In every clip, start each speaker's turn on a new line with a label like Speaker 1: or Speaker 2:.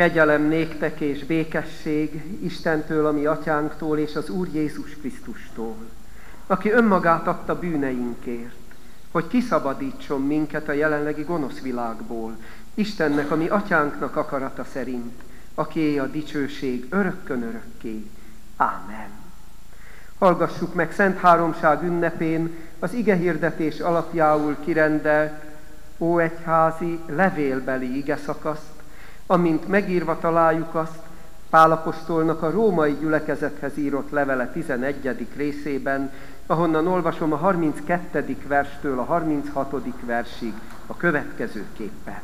Speaker 1: Kegyelem néktek és békesség Istentől, a mi atyánktól és az Úr Jézus Krisztustól, aki önmagát adta bűneinkért, hogy kiszabadítson minket a jelenlegi gonosz világból, Istennek, a mi atyánknak akarata szerint, akié a dicsőség örökkön örökké. Ámen. Hallgassuk meg Szent Háromság ünnepén az igehirdetés alapjául kirendelt óegyházi levélbeli igeszakaszt, amint megírva találjuk azt Pál apostolnak a római gyülekezethez írott levele 11. részében, ahonnan olvasom a 32. verstől a 36. versig a következőképpen.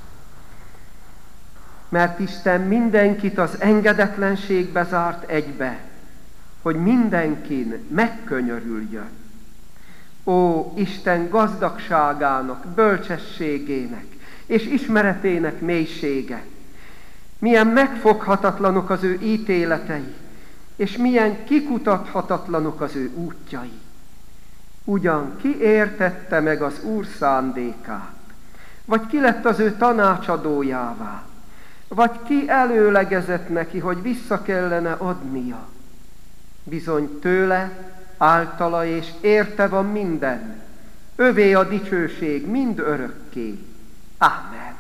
Speaker 1: Mert Isten mindenkit az engedetlenségbe zárt egybe, hogy mindenkin megkönyörüljön. Ó, Isten gazdagságának, bölcsességének és ismeretének mélysége! Milyen megfoghatatlanok az ő ítéletei, és milyen kikutathatatlanok az ő útjai. Ugyan ki értette meg az Úr szándékát, vagy ki lett az ő tanácsadójává, vagy ki előlegezett neki, hogy vissza kellene adnia. Bizony tőle, általa és érte van minden, övé a dicsőség mind örökké. Ámen.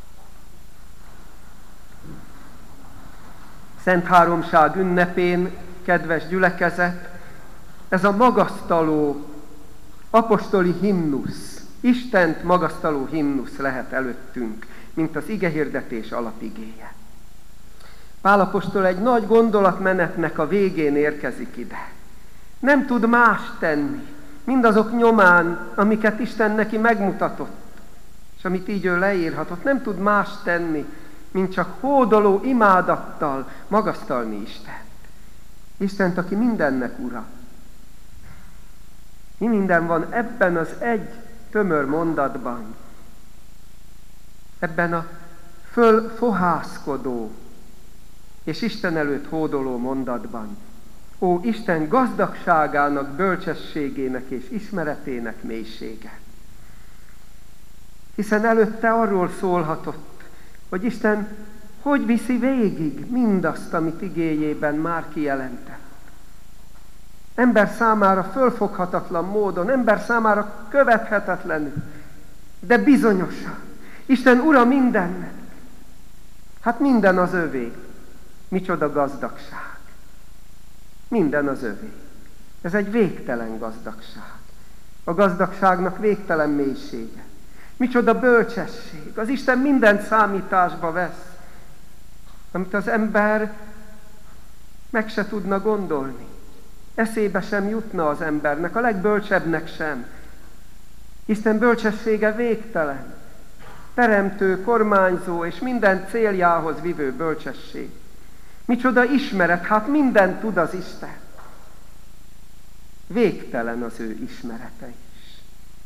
Speaker 1: Szent Háromság ünnepén, kedves gyülekezet, ez a magasztaló apostoli himnusz, Istent magasztaló himnusz lehet előttünk, mint az igehirdetés alapigéje. Pál apostol egy nagy gondolatmenetnek a végén érkezik ide. Nem tud más tenni, mindazok nyomán, amiket Isten neki megmutatott, és amit így ő leírhatott, nem tud más tenni, mint csak hódoló imádattal magasztalni Istent. Istent, aki mindennek ura. Mi minden van ebben az egy tömör mondatban, ebben a fölfohászkodó és Isten előtt hódoló mondatban. Ó, Isten gazdagságának, bölcsességének és ismeretének mélysége. Hiszen előtte arról szólhatott, hogy Isten hogy viszi végig mindazt, amit igéjében már kijelentett. Ember számára fölfoghatatlan módon, ember számára követhetetlenül, de bizonyosan. Isten ura mindennek. Hát minden az övé. Micsoda gazdagság. Minden az övé. Ez egy végtelen gazdagság. A gazdagságnak végtelen mélysége. Micsoda bölcsesség. Az Isten mindent számításba vesz, amit az ember meg se tudna gondolni. Eszébe sem jutna az embernek, a legbölcsebbnek sem. Isten bölcsessége végtelen. Teremtő, kormányzó és minden céljához vivő bölcsesség. Micsoda ismeret, hát mindent tud az Isten. Végtelen az ő ismerete is.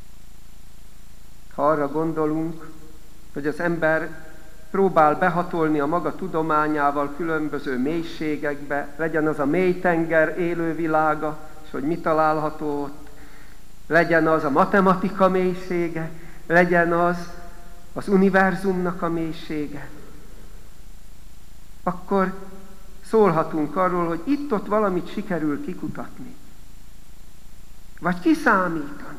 Speaker 1: Ha arra gondolunk, hogy az ember próbál behatolni a maga tudományával különböző mélységekbe, legyen az a mélytenger élővilága, és hogy mi található ott, legyen az a matematika mélysége, legyen az univerzumnak a mélysége, akkor szólhatunk arról, hogy itt-ott valamit sikerül kikutatni, vagy kiszámítani.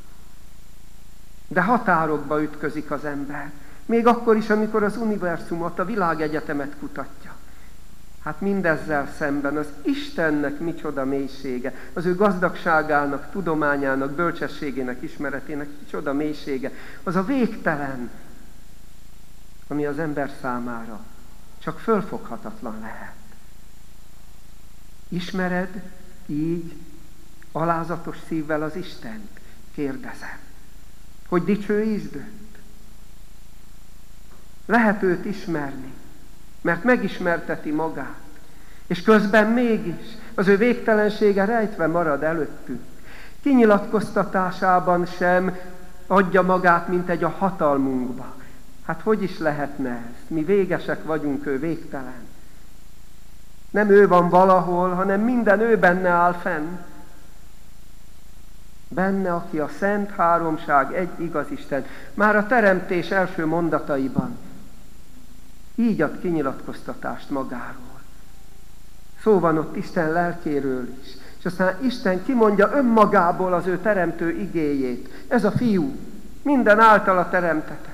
Speaker 1: De határokba ütközik az ember. Még akkor is, amikor az univerzumot, a világegyetemet kutatja. Hát mindezzel szemben az Istennek micsoda mélysége, az ő gazdagságának, tudományának, bölcsességének, ismeretének micsoda mélysége, az a végtelen, ami az ember számára csak fölfoghatatlan lehet. Ismered így alázatos szívvel az Istent? Kérdezem. Hogy dicsőítsd őt? Lehet őt ismerni, mert megismerteti magát, és közben mégis az ő végtelensége rejtve marad előttünk. Kinyilatkoztatásában sem adja magát, mint egy a hatalmunkba. Hát hogy is lehetne ez? Mi végesek vagyunk, ő végtelen. Nem ő van valahol, hanem minden ő benne áll fenn. Benne, aki a Szent Háromság egy igaz Isten. Már a teremtés első mondataiban így ad kinyilatkoztatást magáról. Szó van ott Isten lelkéről is. És aztán Isten kimondja önmagából az ő teremtő igéjét. Ez a fiú, minden általa teremtetett.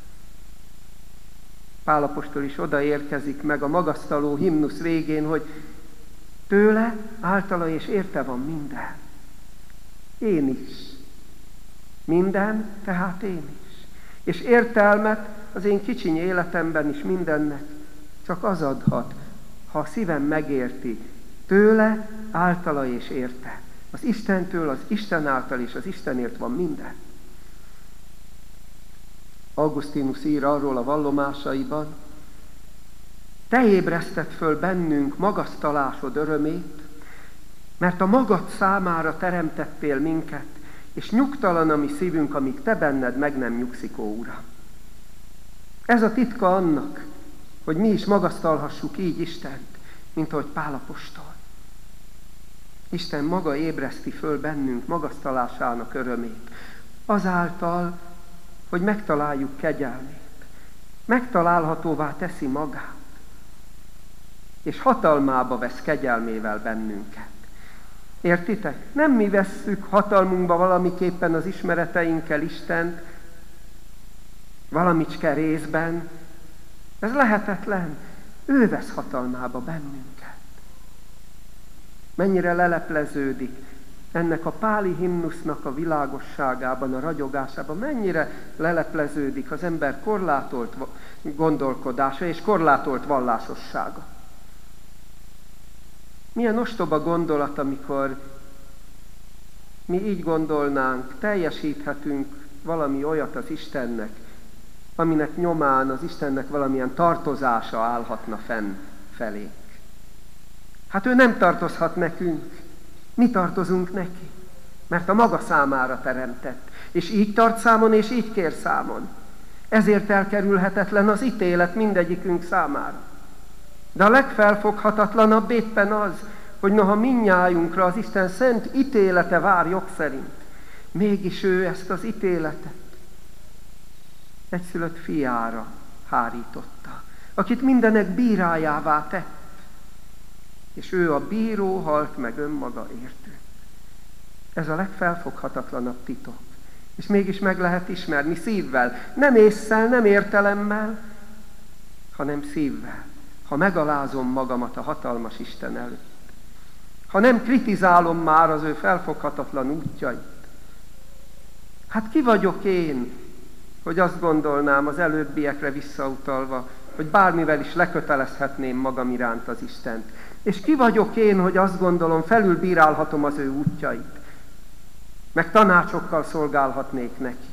Speaker 1: Pál apostol is odaérkezik meg a magasztaló himnusz végén, hogy tőle, általa és érte van minden. Én is. Minden, tehát én is. És értelmet az én kicsiny életemben is mindennek csak az adhat, ha a szívem megérti, tőle, általa és érte. Az Istentől, az Isten által és az Istenért van minden. Augustinus ír arról a vallomásaiban, te ébreszted föl bennünk magasztalásod örömét, mert a magad számára teremtettél minket, és nyugtalan a mi szívünk, amíg te benned meg nem nyugszik, ó Uram. Ez a titka annak, hogy mi is magasztalhassuk így Istent, mint ahogy Pál apostol. Isten maga ébreszti föl bennünk magasztalásának örömét, azáltal, hogy megtaláljuk kegyelmét. Megtalálhatóvá teszi magát, és hatalmába vesz kegyelmével bennünket. Értitek? Nem mi vesszük hatalmunkba valamiképpen az ismereteinkkel Istent, valamicske részben. Ez lehetetlen. Ő vesz hatalmába bennünket. Mennyire lelepleződik ennek a páli himnusznak a világosságában, a ragyogásában, mennyire lelepleződik az ember korlátolt gondolkodása és korlátolt vallásossága. Milyen ostoba gondolat, amikor mi így gondolnánk, teljesíthetünk valami olyat az Istennek, aminek nyomán az Istennek valamilyen tartozása állhatna fenn felénk. Hát ő nem tartozhat nekünk, mi tartozunk neki, mert a maga számára teremtett, és így tart számon, és így kér számon. Ezért elkerülhetetlen az ítélet mindegyikünk számára. De a legfelfoghatatlanabb éppen az, hogy noha mindnyájunkra az Isten szent ítélete vár jog szerint, mégis ő ezt az ítéletet egyszülött fiára hárította, akit mindenek bírájává tett, és ő a bíró halt meg önmaga értünk. Ez a legfelfoghatatlanabb titok. És mégis meg lehet ismerni szívvel, nem ésszel, nem értelemmel, hanem szívvel. Ha megalázom magamat a hatalmas Isten előtt. Ha nem kritizálom már az ő felfoghatatlan útjait. Hát ki vagyok én, hogy azt gondolnám az előbbiekre visszautalva, hogy bármivel is lekötelezhetném magam iránt az Istent. És ki vagyok én, hogy azt gondolom, felülbírálhatom az ő útjait, meg tanácsokkal szolgálhatnék neki.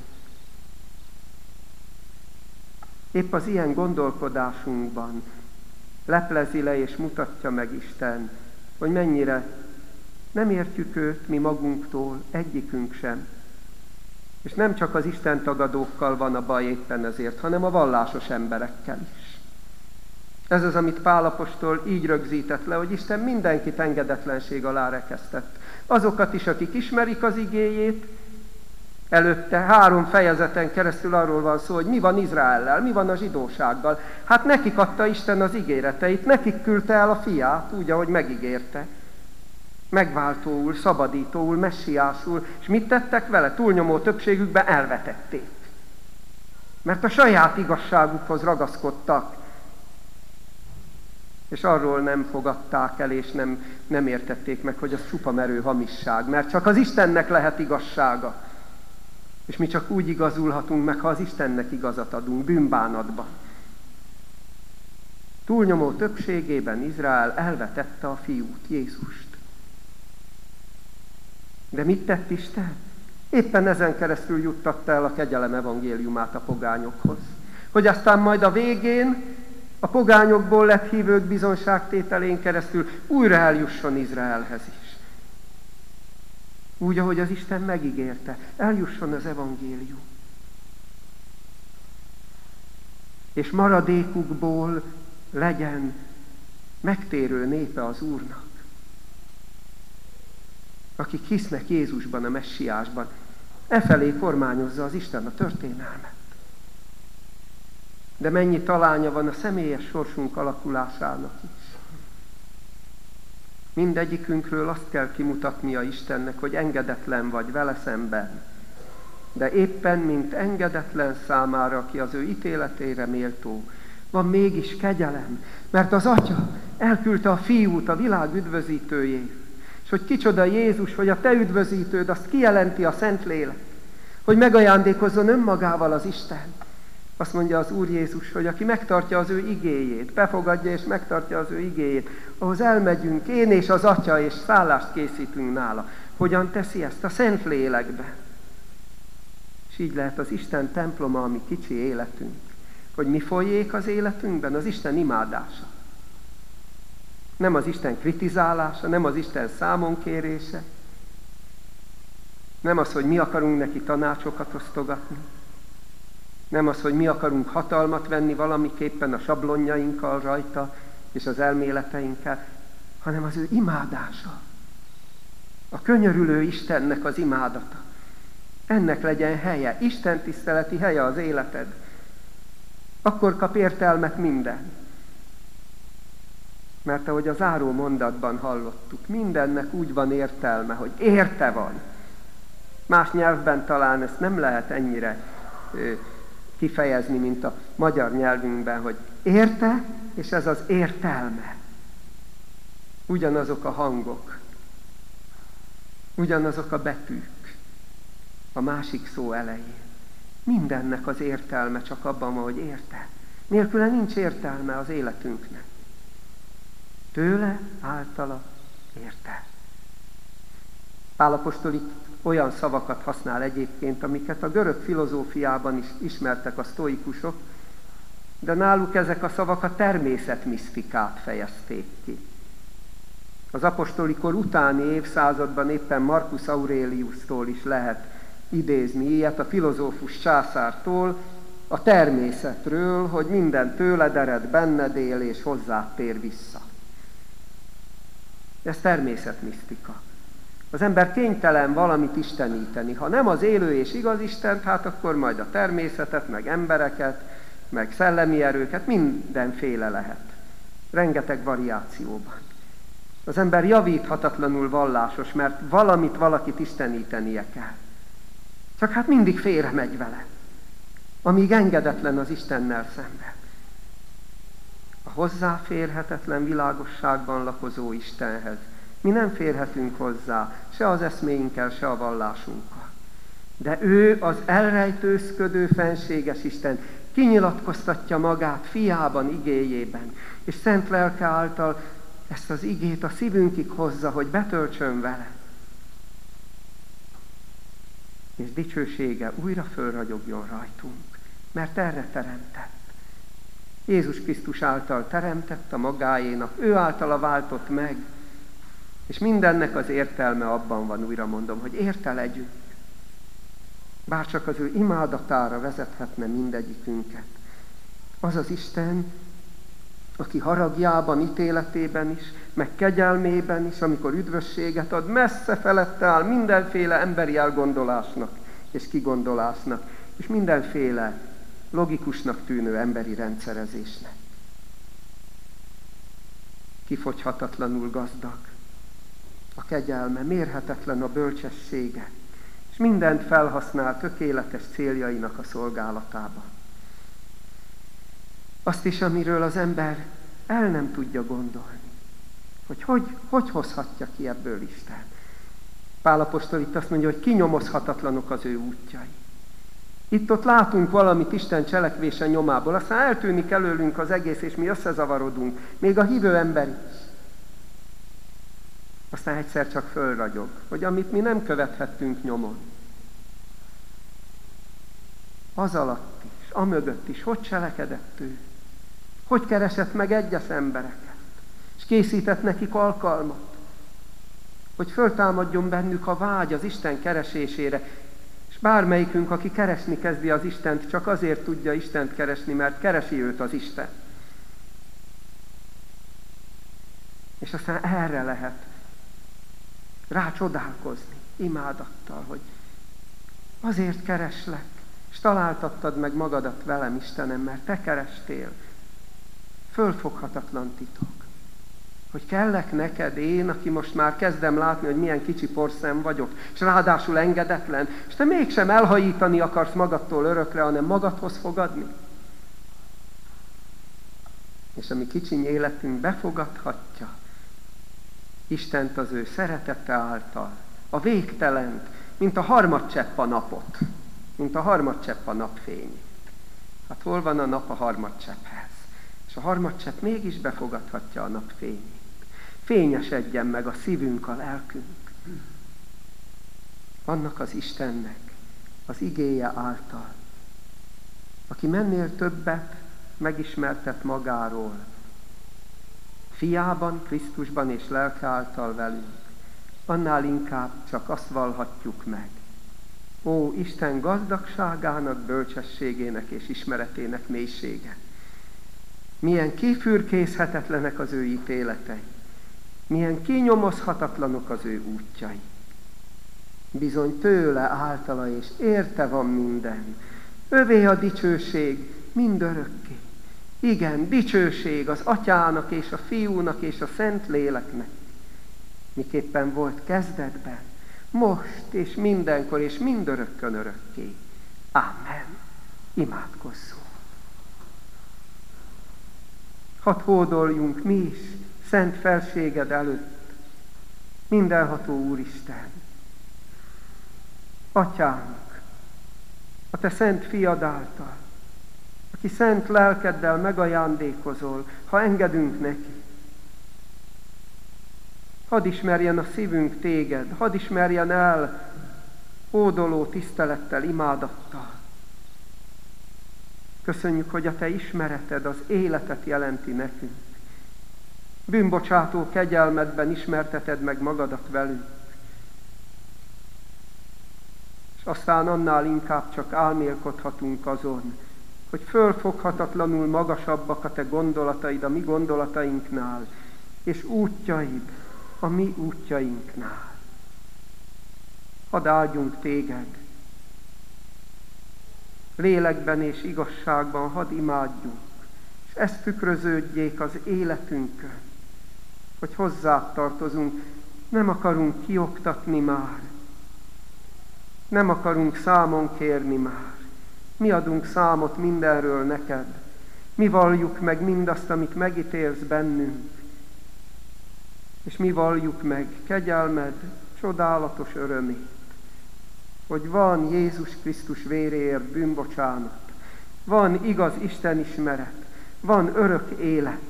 Speaker 1: Épp az ilyen gondolkodásunkban leplezi le és mutatja meg Isten, hogy mennyire nem értjük őt mi magunktól, egyikünk sem. És nem csak az Isten tagadókkal van a baj éppen ezért, hanem a vallásos emberekkel is. Ez az, amit Pál apostol így rögzített le, hogy Isten mindenkit engedetlenség alá rekesztett. Azokat is, akik ismerik az igéjét, előtte 3 fejezeten keresztül arról van szó, hogy mi van Izraellel, mi van a zsidósággal. Hát nekik adta Isten az ígéreteit, nekik küldte el a fiát, úgy, ahogy megígérte. Megváltóul, szabadítóul, messiásul, és mit tettek vele? Túlnyomó többségükben elvetették. Mert a saját igazságukhoz ragaszkodtak, és arról nem fogadták el, és nem értették meg, hogy az csupa merő hamisság, mert csak az Istennek lehet igazsága. És mi csak úgy igazulhatunk meg, ha az Istennek igazat adunk, bűnbánatban. Túlnyomó többségében Izrael elvetette a fiút, Jézust. De mit tett Isten? Éppen ezen keresztül juttatta el a kegyelem evangéliumát a pogányokhoz. Hogy aztán majd a végén a pogányokból lett hívők bizonságtételén keresztül újra eljusson Izraelhez is. Úgy, ahogy az Isten megígérte, eljusson az evangélium. És maradékukból legyen megtérő népe az Úrnak, akik hisznek Jézusban, a messiásban. Efelé kormányozza az Isten a történelmet. de mennyi talánya van a személyes sorsunk alakulásának is. Mindegyikünkről azt kell kimutatnia Istennek, hogy engedetlen vagy vele szemben. De éppen, mint engedetlen számára, aki az ő ítéletére méltó, van mégis kegyelem, mert az Atya elküldte a Fiút, a világ üdvözítőjét. És hogy kicsoda Jézus, hogy a te üdvözítőd, azt kijelenti a Szentlélek, hogy megajándékozzon önmagával az Isten. Azt mondja az Úr Jézus, hogy aki megtartja az ő igéjét, befogadja és megtartja az ő igéjét, ahhoz elmegyünk, én és az Atya, és szállást készítünk nála. Hogyan teszi ezt? A Szentlélekbe. És így lehet az Isten temploma, ami kicsi életünk. Hogy mi folyék az életünkben? Az Isten imádása. Nem az Isten kritizálása, nem az Isten számonkérése, nem az, hogy mi akarunk neki tanácsokat osztogatni, nem az, hogy mi akarunk hatalmat venni valamiképpen a sablonjainkkal rajta és az elméleteinkkel, hanem az ő imádása. A könyörülő Istennek az imádata. Ennek legyen helye, Isten tiszteleti helye az életed. Akkor kap értelmet minden. Mert ahogy a záró mondatban hallottuk, mindennek úgy van értelme, hogy érte van. Más nyelvben talán ezt nem lehet ennyire kifejezni, mint a magyar nyelvünkben, hogy érte, és ez az értelme. Ugyanazok a hangok, ugyanazok a betűk a másik szó elején. Mindennek az értelme csak abban van, hogy érte. Nélküle nincs értelme az életünknek. Tőle, általa, érte. Pál apostol itt olyan szavakat használ egyébként, amiket a görög filozófiában is ismertek a sztoikusok, de náluk ezek a szavak a természetmisztikát fejezték ki. Az apostoli kor utáni évszázadban éppen Marcus Aureliustól is lehet idézni ilyet, a filozófus császártól, a természetről, hogy minden tőled ered, benned él és hozzád tér vissza. Ez természetmisztika. Az ember kénytelen valamit isteníteni. Ha nem az élő és igaz Istent, hát akkor majd a természetet, meg embereket, meg szellemi erőket, mindenféle lehet. Rengeteg variációban. Az ember javíthatatlanul vallásos, mert valamit valakit istenítenie kell. Csak hát mindig félre megy vele, amíg engedetlen az Istennel szemben. A hozzáférhetetlen világosságban lakozó Istenhez mi nem férhetünk hozzá, se az eszméinkkel, se a vallásunkkal. De ő, az elrejtőzködő fenséges Isten, kinyilatkoztatja magát fiában, igéjében, és szent lelke által ezt az igét a szívünkig hozza, hogy betöltsön vele. És dicsősége újra fölragyogjon rajtunk, mert erre teremtett. Jézus Krisztus által teremtett a magáénak, ő általa váltott meg, és mindennek az értelme abban van, újra mondom, hogy érte legyünk. Bárcsak az ő imádatára vezethetne mindegyikünket. Az az Isten, aki haragjában, ítéletében is, meg kegyelmében is, amikor üdvösséget ad, messze felette áll mindenféle emberi elgondolásnak és kigondolásnak, és mindenféle logikusnak tűnő emberi rendszerezésnek. Kifogyhatatlanul gazdag a kegyelme, mérhetetlen a bölcsessége, és mindent felhasznál tökéletes céljainak a szolgálatában. Azt is, amiről az ember el nem tudja gondolni, hogy hozhatja ki ebből Isten. Pál apostol itt azt mondja, hogy kinyomozhatatlanok az ő útjai. Itt-ott látunk valamit Isten cselekvése nyomából, aztán eltűnik előlünk az egész, és mi összezavarodunk, még a hívő ember is. Aztán egyszer csak fölragyog, hogy amit mi nem követhettünk nyomon, az alatt is, amögött is, hogy cselekedett ő, hogy keresett meg egyes embereket, és készített nekik alkalmat, hogy föltámadjon bennük a vágy az Isten keresésére, és bármelyikünk, aki keresni kezdi az Istent, csak azért tudja Istent keresni, mert keresi őt az Isten. És aztán erre lehet rácsodálkozni imádattal, hogy azért kereslek, És találtattad meg magadat velem, Istenem, mert te kerestél. Fölfoghatatlan titok. Hogy kellek neked én, aki most már kezdem látni, hogy milyen kicsi porszem vagyok, és ráadásul engedetlen, és te mégsem elhajítani akarsz magadtól örökre, hanem magadhoz fogadni. És a mi kicsiny életünk befogadhatja Istent az ő szeretete által, a végtelent, mint a harmadcsepp a napot, mint a harmadcsepp a napfényét. Hát hol van a nap a harmadcsepphez? És a harmadcsepp mégis befogadhatja a napfényét. Fényesedjen meg a szívünk, a lelkünk. Annak az Istennek az igéje által, aki mennél többet megismertet magáról, Fiában, Krisztusban és lelke által velünk, annál inkább csak azt vallhatjuk meg. Ó, Isten gazdagságának, bölcsességének és ismeretének mélysége! Milyen kifürkészhetetlenek az ő ítéletei, milyen kinyomozhatatlanok az ő útjai. Bizony tőle, általa és érte van minden. Övé a dicsőség mindörökké. Igen, dicsőség az Atyának és a Fiúnak és a Szent Léleknek. Miképpen volt kezdetben, most és mindenkor és mindörökkön örökké. Amen. Imádkozzunk. Hadd hódoljunk mi is szent felséged előtt, mindenható Úristen. Atyánk, a te szent fiad által, aki szent lelkeddel megajándékozol, ha engedünk neki. Hadd ismerjen a szívünk téged, hadd ismerjen el hódoló tisztelettel, imádattal. Köszönjük, hogy a te ismereted az életet jelenti nekünk. Bűnbocsátó kegyelmedben ismerteted meg magadat velünk. És aztán annál inkább csak álmélkodhatunk azon, hogy fölfoghatatlanul magasabbak a te gondolataid a mi gondolatainknál, és útjaid a mi útjainknál. Hadd áldjunk téged, lélekben és igazságban hadd imádjunk, és ez tükröződjék az életünkön, hogy hozzád tartozunk, nem akarunk kioktatni már, nem akarunk számon kérni már. Mi adunk számot mindenről neked, mi valljuk meg mindazt, amit megítélsz bennünk, és mi valljuk meg kegyelmed csodálatos örömét, hogy van Jézus Krisztus véréért bűnbocsánat, van igaz Isten ismeret, van örök élet.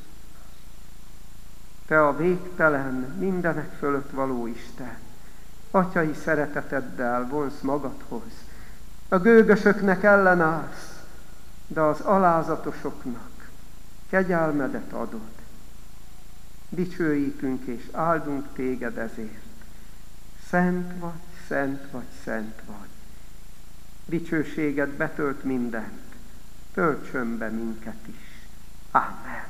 Speaker 1: Te a végtelen, mindenek fölött való Isten, atyai szereteteddel vonsz magadhoz. A gőgösöknek ellenállsz, de az alázatosoknak kegyelmedet adod. Dicsőítünk és áldunk téged ezért. Szent vagy, szent vagy, szent vagy. Dicsőséged betölt mindent, töltsön be minket is. Amen.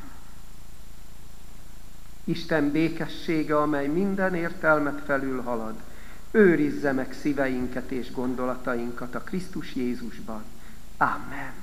Speaker 1: Isten békessége, amely minden értelmet felülhalad, őrizze meg szíveinket és gondolatainkat a Krisztus Jézusban. Amen.